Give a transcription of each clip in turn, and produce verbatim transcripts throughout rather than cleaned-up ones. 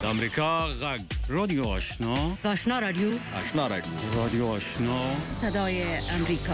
د امریکا غږ رادیو آشنا آشنا رادیو آشنا رادیو رادیو آشنا صدای امریکا.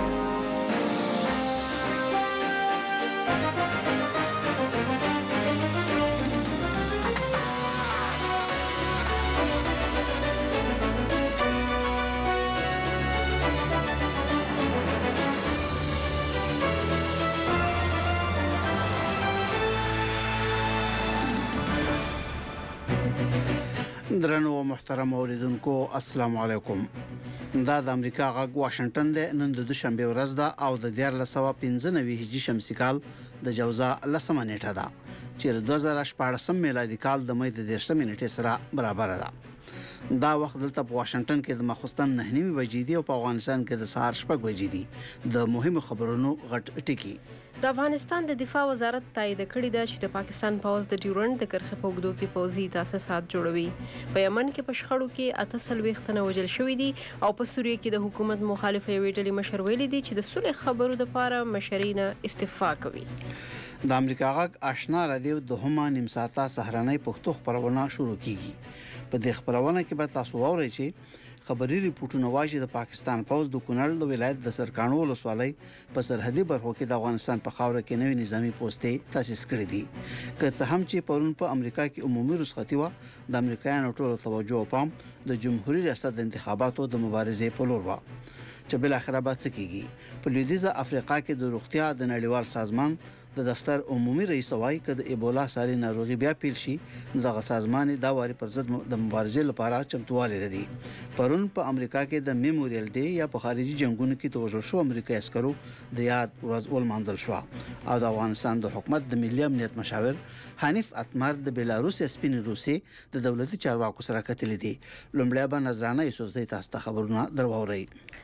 درنو و محترم اوریدونکو السلام علیکم. دا د امریکا غږ واشنگټن دی. نن د دوشنبه ورځ ده او د دیار لسوا پنځه نوي هجری شمسي کال د جوزا لسمه نیټه ده چې د دوه زره شپاړسم میلادي کال د مې د دېرشمې نیټې سره برابر ده. دا وخت دلته په واشنگټن کې د مخستان نه نیمه بجې دي او په افغانستان کې د سهار شپږ بجې دي. د مهمو خبرونو غټ ټکی. د افغانستان د دفاع وزارت تایید کړی ده چې د پاکستان پوځ د ډیورنډ د کرښې په اوږدو کې پوځي تاسیسات جوړوي. په یمن کې په شخړو کې اته څلوېښت تنه وژل شوي دي او په سوریه کې د حکومت مخالف یوې ډلې مشر ویلي دي چې د صلح خبرو لپاره مشرۍ نه استعفا کوي. د امریکا غږ آشنا رادیو د هما نیم ساعته سهارنۍ پښتو خبرونه شروع کیږي. په دې خبرونه کې به تاسو واورئ چې خبري ریپورتونه وايي چې د پاکستان پوځ د کونړ د ولایت د سرکانو ولسوالۍ په سرحدي برخو کې د افغانستان په خاوره کې نوې نظامی پوسټې تاسیس کړې دي. که څه هم چې پرون په امریکا کې عمومي رخصتي و، د امریکایانو ټولو توجه او پام د جمهوریت ریاست د انتخاباتو د مبارزې په لور و چې بل اخره به څه کیږي. په لویدیځه افریقا کې د روغتیا د نړیوال سازمان د دفتر عمومي رئیس وايي چې د ایبولا ساري ناروغي بیا پیل شي نو دغه سازمان د واري پر ضد د مبارزې لپاره چمتووالی لري. پرون په امریکا کې د میموریل ډے یا په خارجي جنگونو کې توجه شو امریکایي عسکرو د یاد ورځ ولمانځل شو او د افغانستان د حکومت د ملي امنیت مشاور حنیف اتمر د بلاروس سپین روسي د دولتي چارواکو سره کتلې دي. لومړی به نظرانه یوسفزۍ تاسو ته خبرونه درواوري.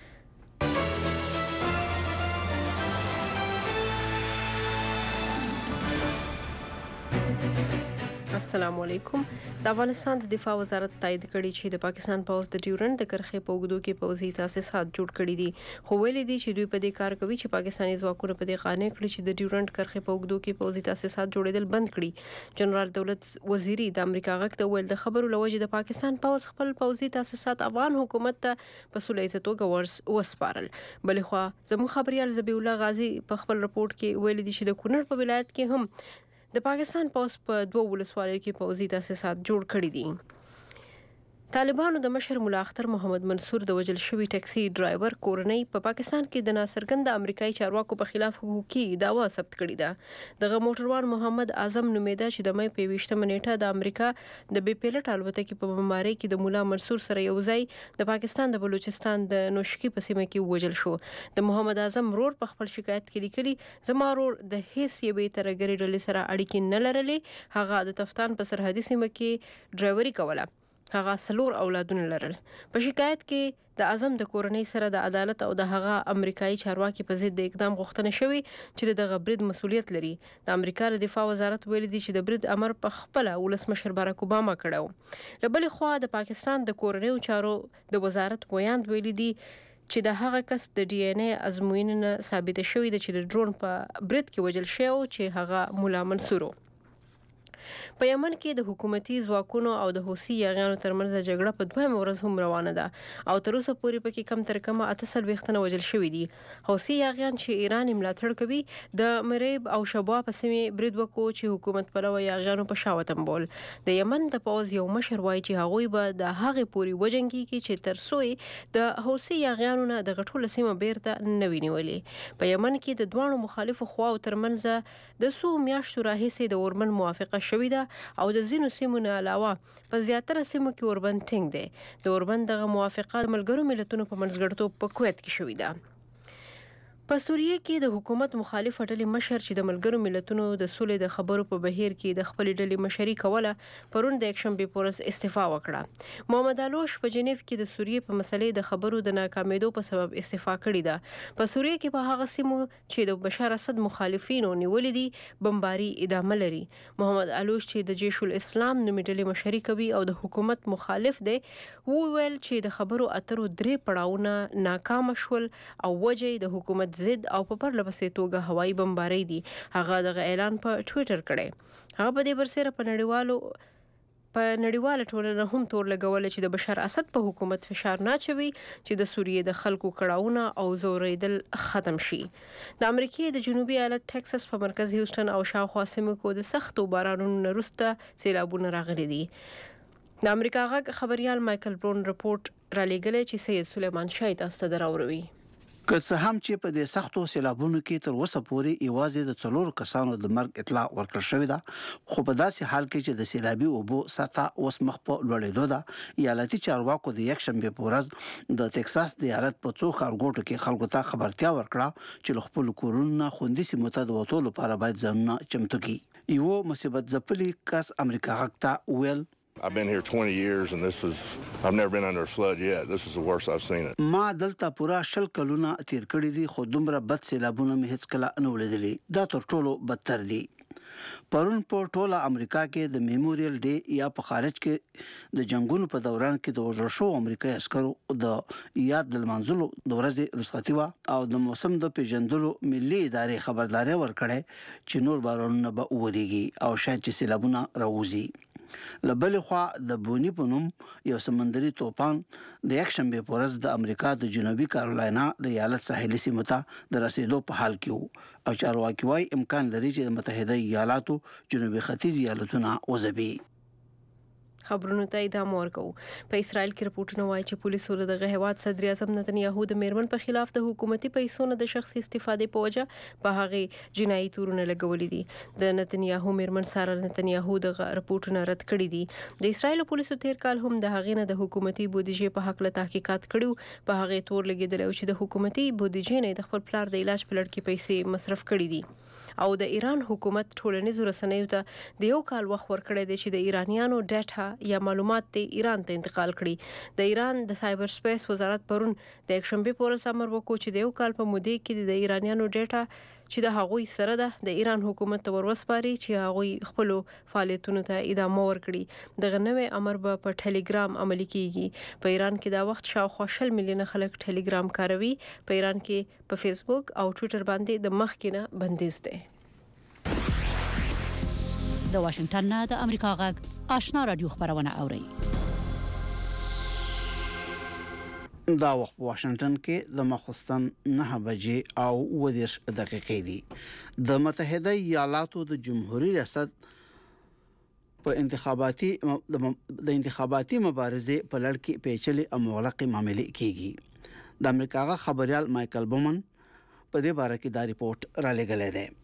السلام علیکم. د افغانستان د دفاع وزارت تایید کړی چې د پاکستان پوځ د ډیورنډ د کرښې په اوږدو کې پوځي تاسیسات جوړ کړي دي. خو ویلي دي چې دوی په دې کار کوي چې پاکستاني ځواکونه په دې قانع کړي چې د ډیورنډ کرښې په اوږدو کې پوځي تاسیسات جوړېدل بند کړي. جنرال دولت وزیری د امریکا غږ ته ویل د خبرو لوجه د پاکستان پوځ خپل پوځي تاسیسات افغان حکومت ته په سولهییزه توګه وسپارل. بلې خوا زموږ خبريال ذبیح الله غازی په خپل رپورټ کې ویلي دي چې د کونړ په ولایت کې هم د پاکستان پوځ په دوه ولسوالیو کې پوځي تاسیسات جوړ کړي دي. طالبانو د مشر ملا اختر محمد منصور د وژل شوي ټکسي ډرایور کورنۍ په پا پاکستان کې د ناڅرګند امریکایي چارواکو په خلاف حقوقي دعوا ثبت کړې ده. دغه موټروان محمد اعظم نومیده چې د مې په یویشتمه نیټه د امریکا د بې پیلوټ الوتکې په بمبارۍ کې د ملا منصور سره یو ځای د پاکستان د بلوچستان د نوشکی په سیمه کې وژل شو. د محمد اعظم رور په خپل شکایت کې لیکلي زما رور د هیڅ یوې ترهګرې ډلې سره اړیکې نه لرلې. هغه د تفتان په سرحدي سیمه کې ډرایوري کوله. هغه څلور اولادونه لرل. په شکایت کې د اعظم د کورنۍ سره د عدالت او د هغه امریکایي چارواکي په ضد د اقدام غوښتنه شوې چې دغه برید مسؤلیت لري. د امریکا د دفاع وزارت ویلي دی چې د برید امر په خپل ولسمشر باراک اوباما کړو. له بلې خوا د پاکستان د کورنیو چارو د وزارت ویاند ویلي دی چې د هغه کس د ډي ان اے ازموینه ثابته شوې ده چې د ډرون په برید کې وژل شوی او چې هغه مولا منصور. په یمن کې د حکومتي ځواکونو او د حوثي یاغیانو ترمنځ جګړه په دویمه ورځ هم روانه ده او تر اوسه پورې پکې کم تر کمه اته څلوېښت تنه وژل شوي دي. حوثي یاغیان چې ایران یې ملاتړ کوي د مریب او شبوا په سیمې برید وکړو چې حکومت پلوه یاغیانو په شا وتمبول. د یمن د پوځ یو مشر وایي چې هغوی به د هغې پورې وجنګېږي چې تر څو د حوثي یاغیانو نه دغه ټوله سیمه بیرته نه وي نیولې. په یمن کې د دواړو مخالفو خواو ترمنځ د څو میاشتو راهیسې د اوربند موافقه شوې ده او د ځینو سیمو نه علاوه په زیاتره سیمو کې اوربند ټینګ دی. د اوربند دغه موافقه د ملګرو ملتونو په منځګړیتوب په کویت کې شوې ده. په سوریه کې د حکومت مخالف ډلې مشر چې د ملګرو ملتونو د سولې د خبرو په بهیر کې د خپل ډلې مشري کوله پرون د یکشنبې په ورځ استعفا وکړه. محمد علوش په جنیف کې د سوریې په مسلې د خبرو د ناکامېدو په سبب استعفا کړې ده. په سوریه کې په هغه سیمو چې د بشار اسد مخالفینو نیولې دي بمباري ادامه لري. محمد علوش چې د جیش الاسلام نومې ډلې مشري کوي او د حکومت مخالف دی وویل چې د خبرو اترو درې پړاوونه ناکام شول او وجه د حکومت ضد او په پرله پسې توګه هوایي بمبارۍ دي. هغه دغه اعلان په ټویټر کړی. هغه په دې برسره په نړیوالو په نړیواله ټولنه هم تور لګول چې د بشار اسد په حکومت فشار نه چوي چې د سوریې د خلکو کړهونه او زوریدل ختم شي. د امریکای د جنوبي ایالت ټکساس په مرکز هیوستن او شاوخوا سیمو کې د سختو بارانونو وروسته سیلابونه راغلي دي. د امریکا غږ خبريال مایکل برون رپورت را لېږلی چې سید سلیمان شاه تاسو ته دراوروي. که څه هم چې په دې سختو سیلابونو کې تر اوسه پورې یوازې د څلورو کسانو د مرګ اطلاع ورکړل شوې ده، خو په داسې حال کې چې د سیلابي اوبو سطح اوس مخ په لوړېدو ده، ایالتي چارواکو د یکشنبې په ورځ د ټکساس د ایالت په څو ښارګوټو کې خلکو ته خبرتیا ورکړه چې له خپلو کورونو نه خوندي سیمو ته د وتو لپاره باید ځانونه چمتو کړي. یو مصیبت ځپلي کس امریکا غږ ته وویل I've been here twenty years and this is, I've never been under a flood yet. This is the worst I've seen it. ما دلته پورا شل کلونه تیر کړی دي، خو دومره بد سیلابونه مې هیڅ کله نه ولیدلي. دا تر ټولو بدتر دي. پرون په ټوله امریکا کې د میموریل ډے یا په خارج کې د جنگونو په دوران کې د وژل شوو امریکایي عسکرو د یاد د لمانځلو د ورځې رخصتي وه او د موسم د پیژندلو ملي ادارې خبرداری ورکړی چې نور بارانونه به وورېږي او شاید چې سیلابونه راوځي. لبل خوا د بونی په نوم یو سمندري طوفان د یکشنبې په ورځ د امریکا د جنوبي کارولاینا د ایالت ساحلي سیمو ته د رسیدو په حال کې وو او چارواکي وايي امکان لري چې د متحده ایالاتو جنوبي ختیځ ایالتونه وځبي. خبرونو ته ادامه ورکوو. په اسرائیل کې رپورټونه وایي چې پولیسو د دغه هیواد صدر اعظم نتنیاهو د میرمن په خلاف د حکومتي پیسو نه د شخصي استفادې په وجه په هغې جنایي تورونه لګولي دي. د نتنیاهو میرمن سارا نتنیاهو د رپورټونه رد کړي دي. د اسرائیل پولیسو تیر کال هم د هغې نه د حکومتي بودیجې په حق له تحقیقات کړي، په هغې تور لګېدلی چې د حکومتي بودیجې نه د خپل پلار د علاج په لړ کې پیسې مصرف کړي دي. او د ایران حکومت ټولنیزو رسنیو ته د یو کال وخت ورکړی دی چې د ایرانیانو ډاټا یا معلومات ته ایران ته انتقال کړي. د ایران د سایبر سپیس وزارت پرون د یکشنبې په ورځ امر وکړ چې د یو کال په موده کې د ایرانیانو ډاټا چې د هغوی سره ده د ایران حکومت ته وروسپاري چې هغوی خپل فعالیتونو ته ادامه ورکړي. دغه نوې امر به په ټلګرام عملي کیږي. په ایران کې دا وخت شاوخوا شل میلیونه خلک ټلګرام کاروي. په ایران کې په فیسبوک او ټویټر باندې د مخکې نه بندیز دی. د واشنگټن نه د امریکا غږ آشنا رادیو خبرونه اوري. دا وخت په واشنگټن کې د مخستن نه بجې او ودیرش دقیقې دي. د متحده ایالاتو د جمهوریت ریاست په انتخاباتي د انتخاباتي مبارزې په لړ کې پیچلې او مغلقې معاملې کیږي. د امریکا غږ خبريال مایکل بومن په دې باره کې دا ریپورت را لېږلی دی.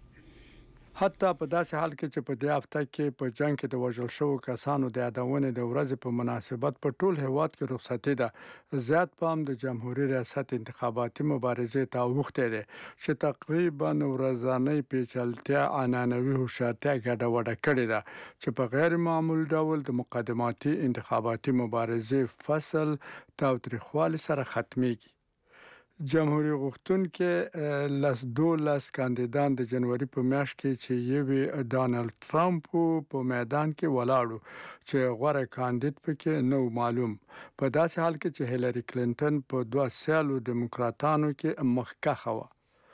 حتی په داسې حال کې چې په دې هفته کې په جنگ کې د وژل شوو کسانو د یادونې د ورځې په مناسبت په ټول هیواد کې رخصتي ده، زیات پام د جمهوریت ریاست انتخاباتي مبارزې ته اوښتی دی چې تقریبا ورځنۍ پیچلتیا عنعنوي هوښیارتیا ګډوډه کړې ده چې په غیر معمول ډول د مقدماتي انتخاباتي مبارزې فصل تاوتریخوالي سره ختميږي. جمهوریت غوښتونکي لاس دولس کاندیدان د جنوري په میاشت کې چې یوه ډانلډ ټرمپ په میدان کې ولاړو چې غوړه کاندید پکې نو معلوم، په داسې حال کې چې هیلری کلینټن په دوه سیالو دیموکراتانو کې مخکښه و.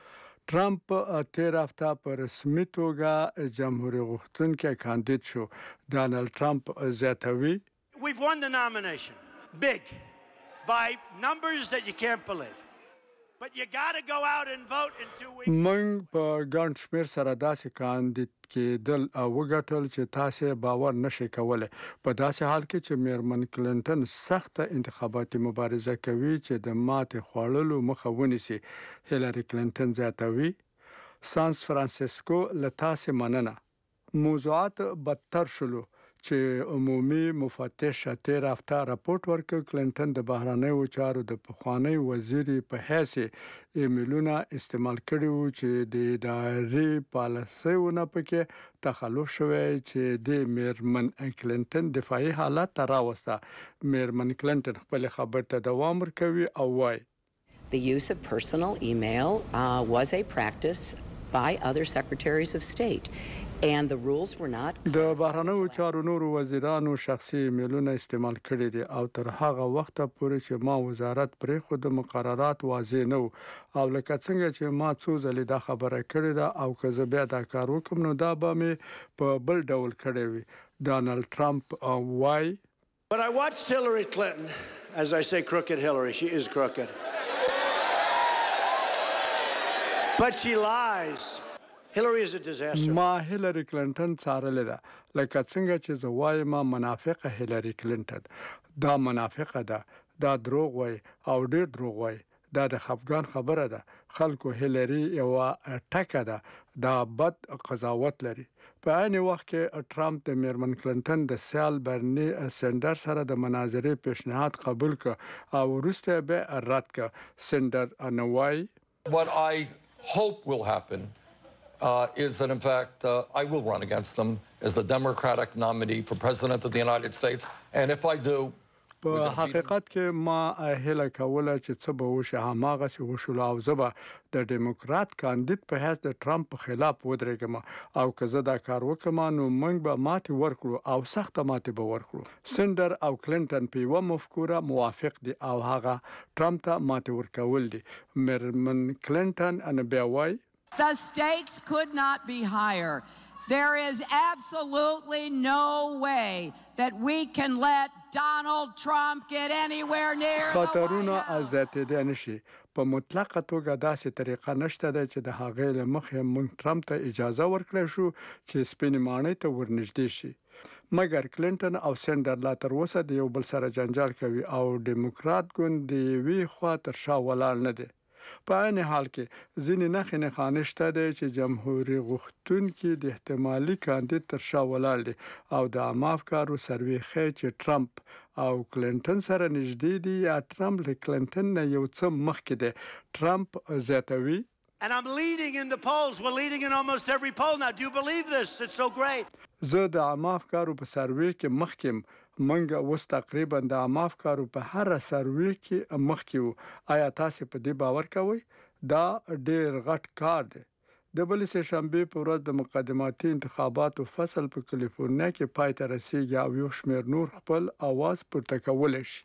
ټرمپ تیر هفته په رسمي توګه جمهوریت غوښتونکي کاندید شو. ډانلډ ټرمپ زیاتوي We've won the nomination big by numbers that you can't believe. But you got to go out and vote in two weeks. موږ په ګڼ شمېر سره داسې کاندید کېدل او وګټل چې تاسو باور نشئ کولای، په داسې حال کې چې میرمن کلینټن سخته انتخاباتي مبارزه کوي چې د ماتې خوړلو مخه ونیسي. هیلری کلینټن زیاتوي سان فرانسیسکو له تاسو مننه. موضوعات بدتر شلو چې عمومي مفتش تیر هفته راپورټ ورکړ کلینټن د بهرنیو چارو د پخوانی وزیر په حیث ایمیلونه استعمال کړي وو چې د اداري پالیسیونو پکې تخلف شوی چې د میرمن کلینټن دفاعي حالت ته راوسته. میرمن کلینټن خپل خبر ته دوام ورکوي او وايي The use of personal email uh, was a practice by other secretaries of state. And the rules were not. د بهرنیو چارو نورو وزیرانو شخصي ایمیلونه استعمال کړي دي او تر هغه وخت پورې چې ما وزارت پرې خود مقررات واضح نه او لکه څنګه چې ما څو ځلې دا خبره کړې ده او که زه بیا دا کار وکم نو دا به مې په بل ډول کړی وي. ډانلډ ټرمپ وایي But I watched Hillary Clinton, as I say, crooked Hillary. She is crooked. But she lies. Hillary is a disaster. ما هیلری کلینټن څارلې ده لکه څنګه چې زه وایم منافقه هیلری کلینټن دا منافقه ده دا دروغ وای او ډیر دروغ وای دا د خفګان خبره ده خلکو هیلری یو ټکه ده دا بد قضاوت لري په عین وخت کې ټرمپ د میرمن کلینټن د سیال برنی سندر سره د مناظرې پیشنهاد قبول کړ او وروسته به رد کړ سندر انوای What I hope will happen uh, is that, in fact, uh, I will run against them as the Democratic nominee for President of the United States. And if I do, په حقیقت کې ما هیله کوله چې څه به وشي هماغه څه وشول او زه به د ډیموکرات کاندید په حیث د ټرمپ په خلاف ودرېږم او که زه دا کار وکړم نو موږ به ماتې ورکړو او سخته ماتې به ورکړو سندر او کلینټن په یوه مفکوره موافق دي او هغه ټرمپ ته ماتې ورکول دي میرمن کلینټن ان بیا وایي The stakes could not be higher. There is absolutely no way that we can let Donald Trump get anywhere near the خطرونه ازاتېدای نشي په مطلقه توګه داسې طریقه نشته ده چې د هغې له مخې موږ ټرمپ ته اجازه ورکړی شو چې سپینې ماڼۍ ته ورنږدې شي مګر کلینټن او سندر لا تر اوسه د یو بل سره جنجال کوي او ډیموکرات ګوند د یوې خوا تر شا ولاړ نه دی په عین حال کې ځینې نښې نښانې شته دی چې جمهوري غوښتونکي د احتمالي کاندید تر شا ولاړ دي او د عامه افکارو سروې ښیي چې ټرمپ او کلینټن سره نږدې دي یا ټرمپ له کلینټن نه یو څه مخکې دی ټرمپ زیاتوي And I'm leading in the polls. We're leading in almost every poll now. Do you believe this? It's so great. زه د عامه افکارو په سروې کې مخکې منګه اوس تقریبا د عامه افکارو په هر سروې کې مخکې وو آیا تاسو په دې باور کوئ دا ډېر غټ کار دی د بلې سه شنبه په ورځ د مقدماتي انتخاباتو فصل په کالیفورنیا کې پای ته رسیدي او یو شمېر نور خپل اواز پورته کولی شي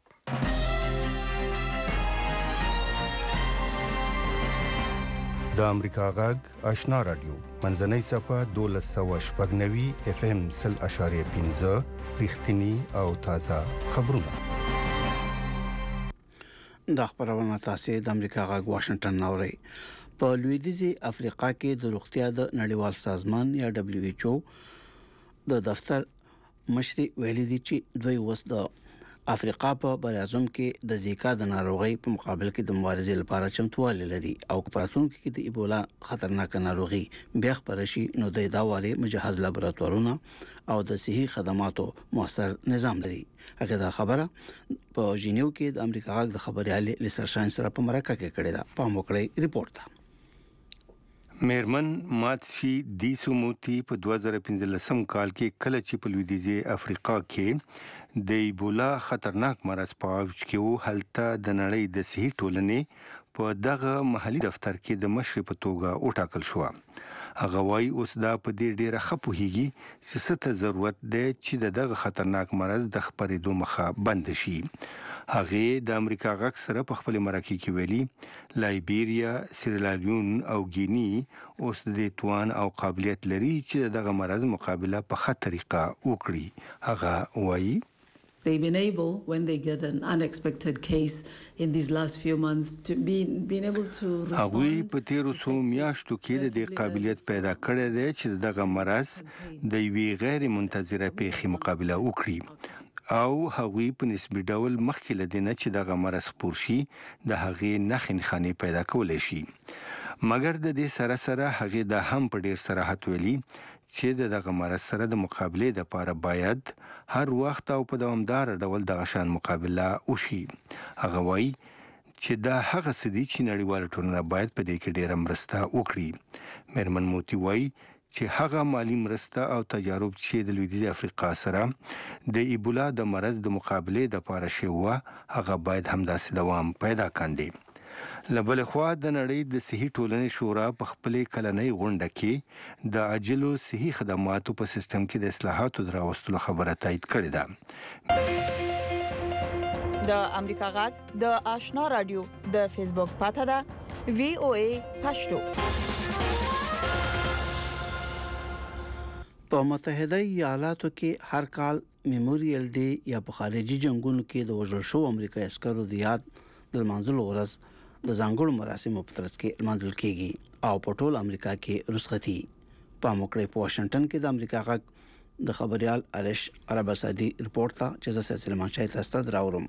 د امریکا غږ آشنا رادیو منځنۍ صفه دولس سوه شپږ نوي اف ام سل اشاریه پنځه رښتینی او تازه خبرونه د خبرونه تاسو د امریکا غږ واشنگټن نوري په لویدیځي افریقا کې د روغتیا د نړیوال سازمان یا دبليو ایچ او د دفتر مشري ویلي دي چې دوی وس د افریقا په برازوم کې د زیکا د ناروغي په مقابل کې د مبارزې لپاره چمتووالی لري او کپراتون کې د ایبولا خطرناک ناروغي بیا خبر شي نو د داواري مجهز لابراتوارونه او د صحي خدماتو موثر نظام لري هغه دا خبره په جنیو کې د امریکا غږ د خبريالي لسرشان سره په مرکه کې کړې ده په موکړی ریپورت ده میرمن ماتشي دی سوموتی په دوه زره پنځلسم کال کې کله چې په لویدیځي افریقا کې د ایبولا خطرناک مرض په اوج کې وو هلته د نړۍ د صحي ټولنې په دغه محلي دفتر کې د مشر په توګه وټاکل شو هغه وايي اوس دا په دې ډیره خپوهيږي چې څه ضرورت دی چې دغه خطرناک مرض د خبرېدو مخه بند شي هغه د امریکا غږ سره په خپل مرکه کې ویلي لایبیریا سیراليون او ګینی اوس د توان او قابلیت لري چې دغه مرض مقابله په ښه طریقه وکړي هغه وايي They've been able, when they get an unexpected case in these last few months, to be being able to respond. هغوی په تیرو څو میاشتو کې د دې قابلیت پیدا کړی دی چې دغه مرض د یوې غیر منتظره پیښې مقابله وکړي او هغوی په نسبي ډول مخکې له دې نه چې دغه مرض خپور شي د هغې نښې نښانې پیدا کولی شي مګر د دې سره سره هغې دا هم په ډیر صراحت ویلي چې دغه مرض سره د مقابلې لپاره باید هر وخت او په دوامدار ډول دغه شان مقابله وشي هغه وایي چې دا هغه څه دي چې نړیواله ټولنه باید په دې کې ډیره مرسته وکړي میرمن موتی وایي چې هغه مالی مرسته او تجارب چې د لویدیځ افریقا سره د ایبولا د مرض د مقابلې لپاره شوه هغه باید همداسې دوام پیدا کړي لبل خوا د نړۍ د صحي ټولنې شورا په خپلې کلنۍ غونډه کې د عاجلو صحي خدماتو په سیستم کې د اصلاحاتو دراوستلو خبره تایید کړې ده د امریکا غږ د آشنا رادیو د فیسبوک پاته ده وی او ای پښتو په متحده ایالاتو کې هر کال میموریل ډے یا په خارجي جنگونو کې د وژل شو امریکایي عسکرو د یاد د منځلو ورځ د ځانګړو مراسمو په ترڅ کې منځل کېږي او په ټول امریکا کې رخصتي په موکړې په واشنگټن کې د امریکا غږ د خبريال ارش عرب اسادي رپورت ته چې زه سلمان شاه تاسو ته راوړم.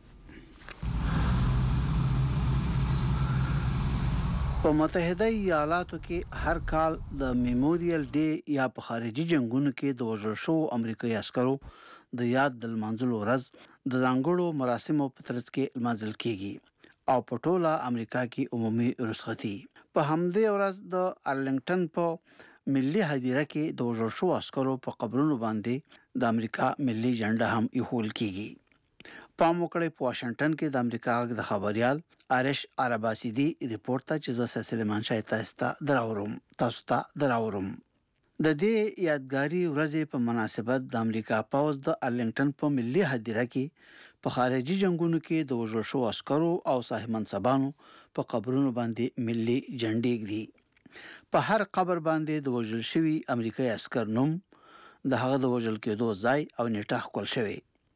په متحده ایالاتو کې هر کال د میموریل ډے یا په خارجي جنگونو کې د وژل شو امریکایي عسکرو د یاد د منځلو ورځ د ځانګړو مراسمو په ترڅ کې منځل کېږي او په ټوله امریکا کې عمومي رخصتي. په همدې ورځ د ارلنګټن په ملي هدیره کې د وژل شو عسکرو په قبرونو باندې د امریکا ملي جنډه هم ایښول کېږي. په موکړې په واشنگټن کې د امریکا د خبريال ارش عرب اسادي رپورت ته چې زه سلمان شاه تاسو ته دراوړم تاسو ته دراوړم. د دې یادګاري ورځې په مناسبت د امریکا پوز د ارلنګټن په ملي هدیره کې په خارجي جنگونو کې د وژل شو عسکرو او صاحب منصبانو په قبرونو باندې ملي جنډې ږدي. په هر قبر باندې د وژل شوي امریکایي عسکر نوم، د هغه د وژل کېدو ځای او نیټه ښکل شوی.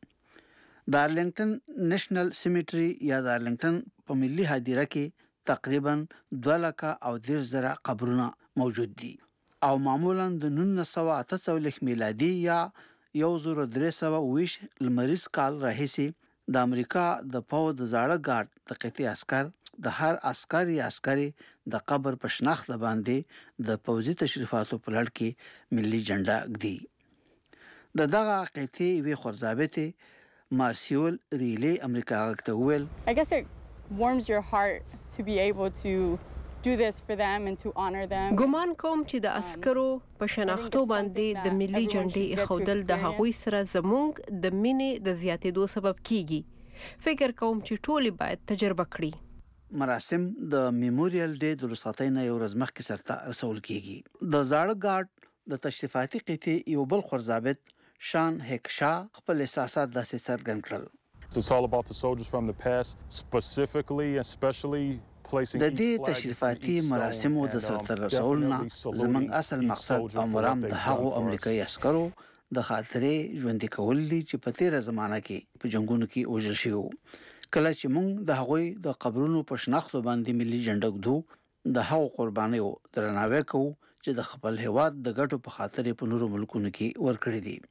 د ارلنګټن نېشنل سیمیټري یا د ارلنګټن په ملي هدیره کې تقریبا دوه لکه او دېرش زره قبرونه موجود دي او معمولا د نولس سوه اته څلوېښت میلادي یا یو زر درې سوه اوه ویشت لمریز کال راهیسې د امریکا د پوځ د زاړه ګارد د قطعي عسکر د هر عسکر یا عسکري د قبر په شناخت باندې د پوځي تشریفاتو په لړ کې ملي جنډه ږدي. د دغه قطعي وی خورځابته مارسیول ریلی امریکا غږ ته وویل I guess it warms your heart to be able to do this for them and to honor them. ګمان کوم چې د عسکرو په شناختو باندې د ملي جنډې خودل د هغوی سره زموږ د مینې د زیاتېدو سبب کیږي. فکر کوم چې ټول باید تجربه کړي. مراسم د میموریل ډے د رخصتۍ نه یو ورځ مخکې سرته رسول کیږي. د زاړه ګارد د تشریفاتي قطعې یو بل خورځابط شان هکشا خپل احساسات داسې څرګند کړل. It's all about the soldiers from the past, specifically especially placing د دې تشریفاتي مراسمو د سرته رسولنا زمنګ اصل مقصد او مرام د هغو امریکایي عسکرو د خاطرې ژوندۍ کول دي چې په تیره زمانہ کې په جنگونو کې وژل شوي. کله چې موږ د هغوی د قبرونو په شناختو باندې ملي جنډه ږدو د هغو قربانیو درناوی کوو چې د خپل هیواد د ګټو په خاطر په نورو ملکونو کې ورکړي دي.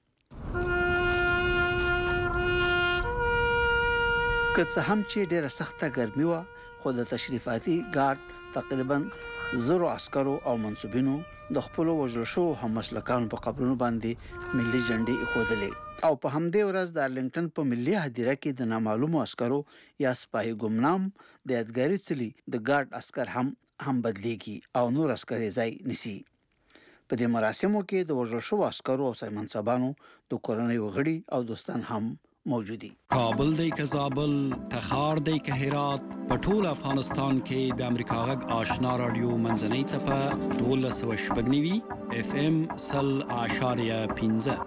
که څه هم چې ډیره سخته ګرمي وه خو د تشریفاتي ګارد تقریبا زرو عسکرو او منصوبینو د خپل وژل شو همسلکانو په قبرونو باندې ملي جنډې ایښودلې او په همدې ورځ د ارلنګټن په ملي هدیره کې د نامعلومو عسکرو یا سپاهي ګمنام د یادګاري څلي د ګارد عسکر هم هم بدلېږي او نور عسکر ځای نسی. په دې مراسمو کې د وژل شو عسکرو او صاحب منصبانو د کورنۍ غړي او دوستان هم موجودي. کابل دی که زابل، تخار دی که هرات، په ټول افغانستان کې د امریکا غږ آشنا رادیو منځنۍ څپه دولس سوه شپږ نوي اف ام سل اعشاریه پنځه.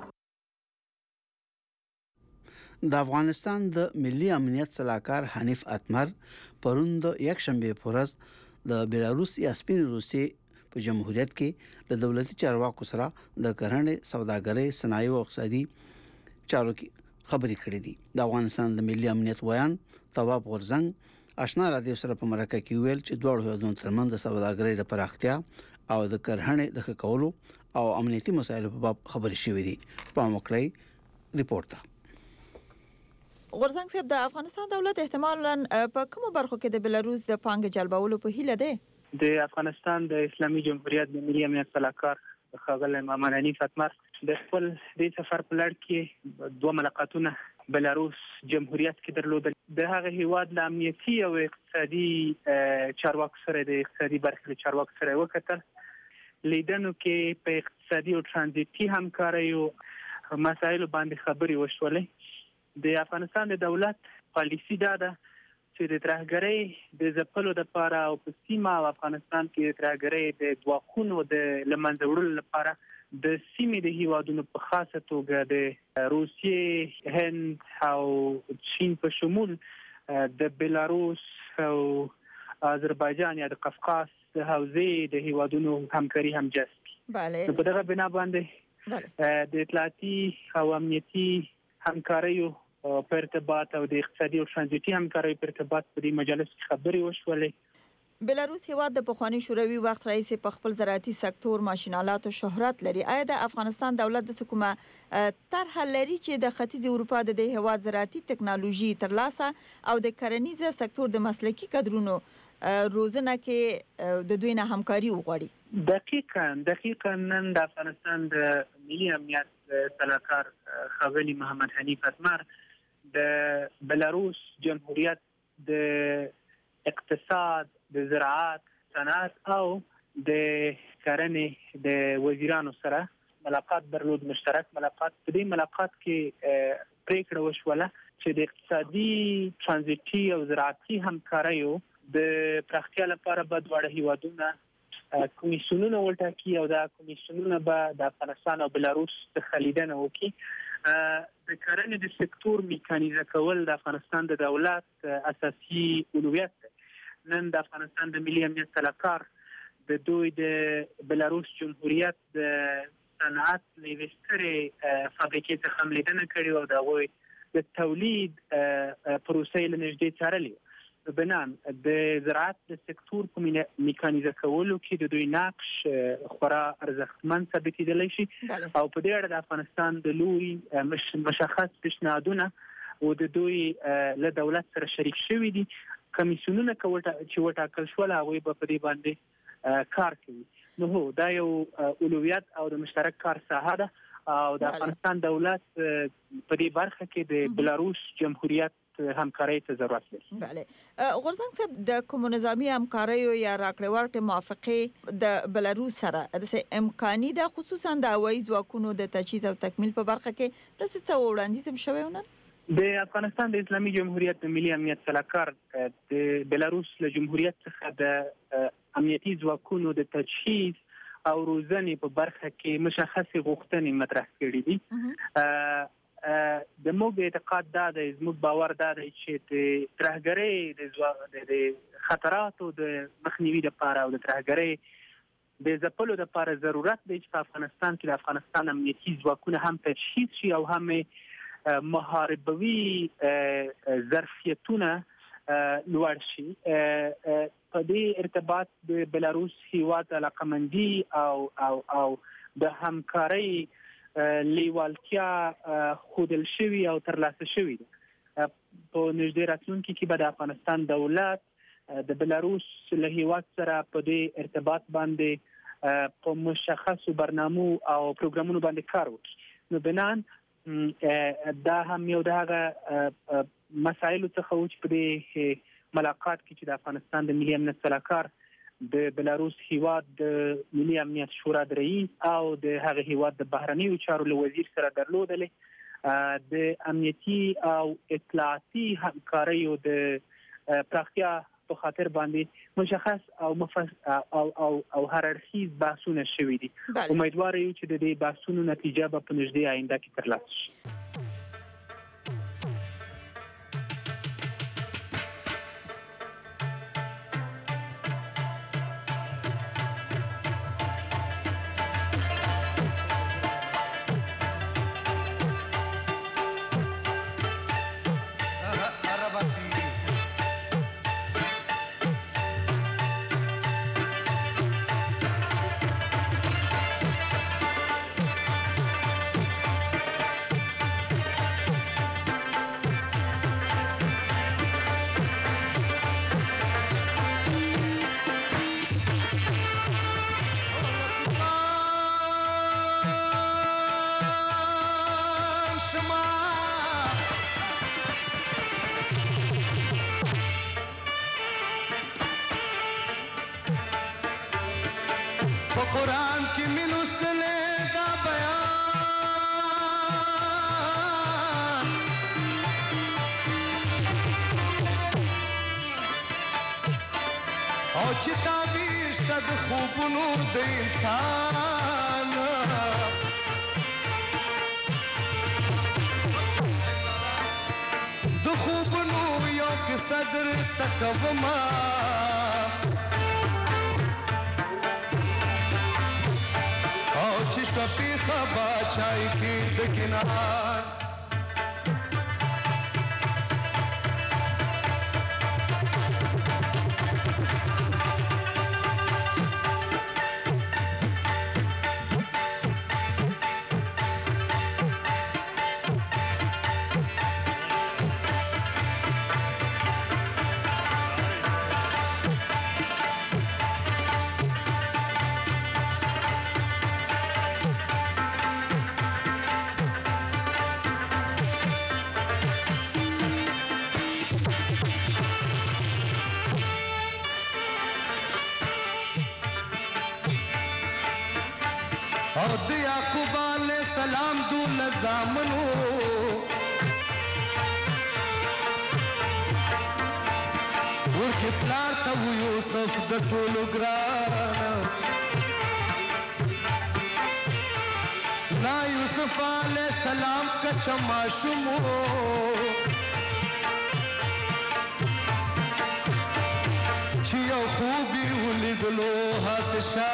د افغانستان د ملي امنیت صلاحکار حنیف اتمر پرون د یکشنبه په ورځ د بیلاروس یا سپین روسیې په جمهوریت کې د دولتي چارواکو سره د کرنې، سوداګرۍ، صنایع او اقتصادي چارو کې خبرې کړې دي. د افغانستان د ملي امنیت ویان تواب غورزنګ آشنا رادیو سره په مرکه کې ویل چې دوه هیوادونو ترمنځ د سوداګرۍ د پراختیا او د کرهڼې د ښه کولو او امنیتي مسایلو په باب خبرې شوې دي. په موکړی ریپورت ته غورزنګ صاحب د افغانستان دولت احتمالاً په کومو برخو کې د بیلاروس د پانګې جلبولو په هیله ده. د افغانستان د اسلامي جمهوریت د ملي امنیت صلاحکار ښاغلی محمد حنیف اتمر د خپل دې سفر په لړ کې دوه ملاقاتونه بیلاروس جمهوریت کې درلودل. د هغه هیواد د امنیتي او اقتصادي چارواکو سره د اقتصادي برخې له چارواکو سره وکتل. لیدنو کې په اقتصادي او ترانزیتي همکارۍ او مسایلو باندې خبرې وشولې. د افغانستان د دولت پالیسي دا ده چې د ترهګرۍ د ځپلو لپاره او په سیمه او افغانستان کې د ترهګرۍ د ګواښونو د له منځه وړلو لپاره د سیمې د هیوادونو په خاصه توګه د روسیې، هند او چین په شمول د بیلاروس او آذربایجان یا د قفقاز د حوزې د هیوادونو همکاري هم جذب. بله. په دغه بنا باندې د اطلاعاتي او امنیتي همکاریو په ارتباط او د اقتصادي او ترانزیتي همکاریو په ارتباط په دې مجلس کې خبرې وشولې. بلاروس هیواد د پخوانی شوروي وخت رئیس په خپل زراعتي سکتور ماشینالات او شهرت لري. آیا د افغانستان دولت د حکومت طرح لري چې د ختیځ اروپا د دې هیواد زراعتي ټکنالوژي ترلاسه او د کرنیز سکتور د مسلکي کادرونو روزنه کې د دوی نه همکاري وغواړي؟ دقیقاً دقیقاً نن د افغانستان د ملي امنیت سلاکار ښاغلي محمد حنیف اتمر د بلاروس جمهوریت د اقتصاد، د زراعت، صنعت او د کرنې د وزیرانو سره ملاقات درلود، مشترک ملاقات. په دې ملاقات کې پریکړه وشوله چې د اقتصادي، ترانزیتي او زراعتي همکاریو د پراختیا لپاره به دواړه هیوادونه کمیسیونونه وټاکي او دا کمیسیونونه به د افغانستان او بلاروس څخه لیدنه وکړي. د کرنې د سکتور میکانیزه کول د افغانستان د دولت اساسي اولویت دی. نن د افغانستان د ملي امنیت سلاکار د دوی د بلاروس جمهوریت د صنعت نوې سترې فابریکې څخه هم لیدنه کړې او د هغوی د تولید پروسې له نږدې څارلې. بنان د زراعت د سکتور په میکانیزه کولو کې د دوی نقش خورا ارزښتمن ثابتېدلی شي او په دې اړه د افغانستان د لوی مشخص پیشنهادونه او د دوی له دولت سره شریک شوي دي. کمیسیونونه چې وټاکل شول هغوی به په دې باندې کار کوي. نو هو دا یو اولویت او د مشترک کار ساحه ده او د افغانستان دولت په دې برخه کې د بلاروس جمهوریت همکارۍ ته ضرورت لري. بله. غورځنګ صاحب د کوم نظامی همکاریو یا راکړې ورکړې موافقې د بلاروس سره د امکاني ده، خصوصا د هوایي ځواکونو د تجهیز او تکمیل په برخه کې داسې څه وړاندیز هم شوی ونه؟ د افغانستان د اسلامي جمهوریت د ملي امنیت سلاکار د بلاروس له جمهوریت څخه د امنیتي ځواکونو د تجهیز او روزنې په برخه کې مشخصې غوښتنې مطرح کړې دي. د موږ اعتقاد دا دی، زموږ باور دا دی چې د ترهګرۍ د خطراتو د مخنیوي لپاره او د ترهګرۍ د ځپلو لپاره ضرورت دی چې په افغانستان کې د افغانستان امنیتي ځواکونه هم تجهیز شي او هم محاربوي ظرفیتونه لوړ شي. په دې ارتباط د بلاروس هیواد علاقمندي او او او د همکارۍ لیوالتیا ښودل شوي او ترلاسه شوي ده. په نږدې راتلونکي کې به د افغانستان دولت د بلاروس له هیواد سره په دې ارتباط باندې په مشخصو برنامو او پروګرامونو باندې کار وکړي. نو بنان دا هم یو د هغه مسایلو څخه و چې په دې ملاقات کې چې د افغانستان د ملي امنیت سلاکار د بلاروس هیواد د ملي امنیت شورا د رئیس او د هغه هیواد د بهرنیو چارو له وزیر سره درلودلې د امنیتي او اطلاعاتي همکاریو د پراختیا په خاطر باندې مشخص او مفصل او او او هر اړخیز بحثونه شوي دي. امیدوار یو چې د دې بحثونو نتیجه به په نږدې آینده کې ترلاسه شي. قرآن کی منستلے دا بیان او چې تعبیر شته د خوبونو د انسان د خوبونو یو کیسه درته کومه او چې شپی خبا چای کی د کنار او د یعقوب علیہ السلام دول زامنو ورکی پلار ته یوسف د ټولو ګران نا یوسف علیہ السلام کچ ماشومو چې یو خوبي ولیدلو حادثه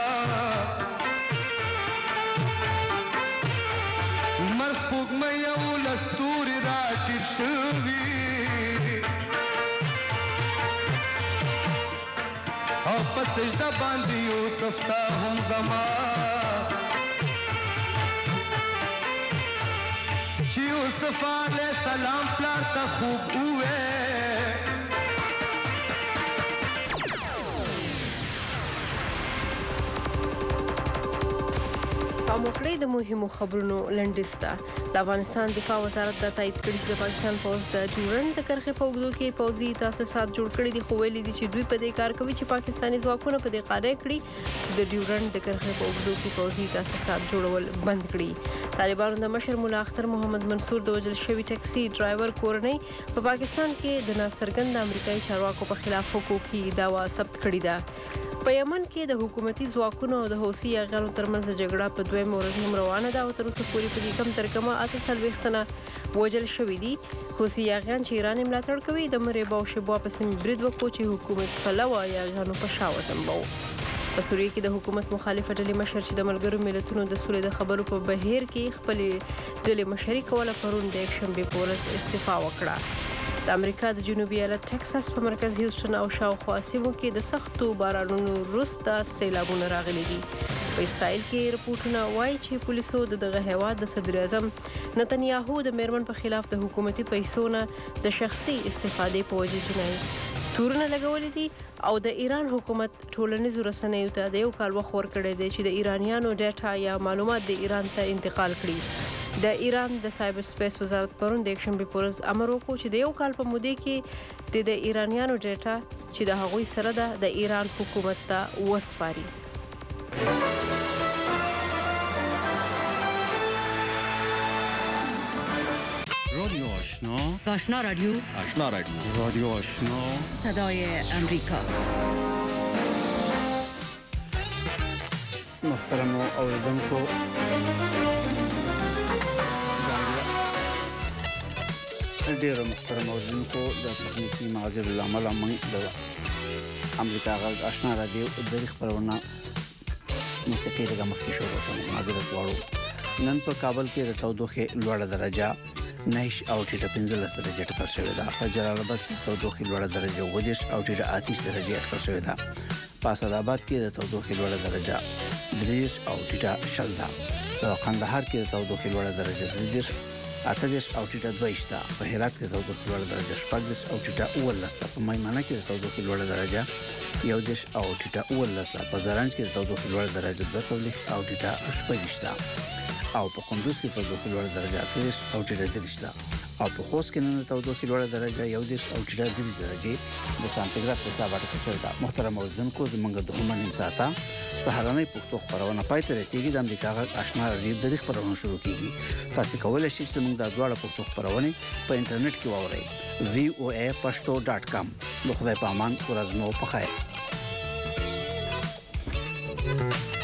مرس پوک میں یو لستوری راٹی شوی او پسجدہ باندی یوسف تا ہم زمان چی یوسف علیہ السلام پلار تا خوب ہوئے موکړې د مهمو خبرونو لنډسته د افغانستان دفاع وزارت د تایید کړي چې د پاکستان پوز د ډیورنډ د کرښې په اوږدو کې پوځي تاسیسات جوړ کړي دي خو ویلي دي چې دوی په دې کار کوي چې پاکستاني ځواکونه په دې قانع کړي چې د ډیورنډ د کرښې په اوږدو کې پوځي تاسیسات جوړول بند کړي طالبانو د مشر مولا اختر محمد منصور د وژل شوي ټکسي ډرایور کورنۍ په پاکستان کې د ناڅرګند امریکایي چارواکو په خلاف حقوقي دعوا ثبت کړې ده په یمن کې د حکومتي ځواکونو او د حوثي یاغیانو ترمنځ جګړه په دویمه ورځ هم روانه ده او تر اوسه پورې په دې کم تر کمه اته څلوېښت تنه وژل شوي دي حوثي یاغیان چې ایران یې ملاتړ کوي د مریب او شبوا په سیمې برید وکړو چې حکومت پلوه یاغیانو په شا وتمبو په سوریه کې د حکومت مخالفه ډلې مشر چې د ملګرو ملتونو د سولې د خبرو په بهیر کې خپلې ډلې مشري کوله پرون د یکشنبې په ورځ استعفا وکړه د امریکا د جنوبي ایالت ټکساس په مرکز هیوسټن او شاوخوا سیمو کې د سختو بارانونو وروسته سیلابونه راغلي دي په اسرائیل کې رپورټونه وایي چې پولیسو د دغه هیواد د صدر اعظم نتنیاهو د میرمن په خلاف د حکومتي پیسو نه د شخصي استفادې په وجه جنایي تورونه لګولي دي او د ایران حکومت ټولنیزو رسنیو ته د یو کال وخت ورکړی دی چې د ایرانیانو ډیټا یا معلومات د ایران ته انتقال کړي د ایران د سایبر سپیس وزارت پرون د یکشنبې په ورځ امر وکړ چې د یو کال په موده کې د ایرانیانو ډیټا چې د هغوی سره ده د ایران حکومت ته وسپاري رادیو آشنا آشنا رادیو آشنا رادیو رادیو آشنا صدای امریکا محترم اوریدونکو ډیرو محترم اوریدونکو د تخنیکی معذر العمل موږ د امریکا غږ آشنا رادیو د خبرونه موسیقي دغه مخکې شروع شوه معذرت غواړو نن په کابل کې د تودوخه لوړه درجه نهش او ټیټه پنځلس درجه ټکر شوې ده په جلال آباد کې تودوخه لوړه درجه ودیش او ټیټه آتش درجه ټکر شوې ده په اسداباد کې د تودوخه لوړه درجه دریش او ټیټه شل ده په قندهار کې د تودوخه لوړه درجه دریش اتدش او ټیټه دویش ده په هرات کې د تودوخه لوړه درجه شپږدش او ټیټه اوولس ده په میمنه کې د تودوخه لوړه درجه یودش او ټیټه اوولس ده په زرنج کې د تودوخه لوړه درجه دوه څلوېښت او ټیټه شپږدش ده او په کندوز کې د تودوخه لوړه درجه اتلس او ټیټه دریش ده او په خوست کې نن د تودوخه لوړه درجه یودش او ټیټه درې درجه د سانتیګراد په حساب راټیټه ده محترم اوریدونکو زموږ د دوه نیم ساعته سهارنۍ پښتو خبرونه پای ته رسیدي د امریکا غږ آشنا رادیو د خبرونو شروع کیږي تاسو کولای شئ چې موږ د دواړو پښتو خبرونه په انټرنیټ کې واورئ وی او ای پښتو ډاټ کام نو خدای په امان ورځ مو په خیر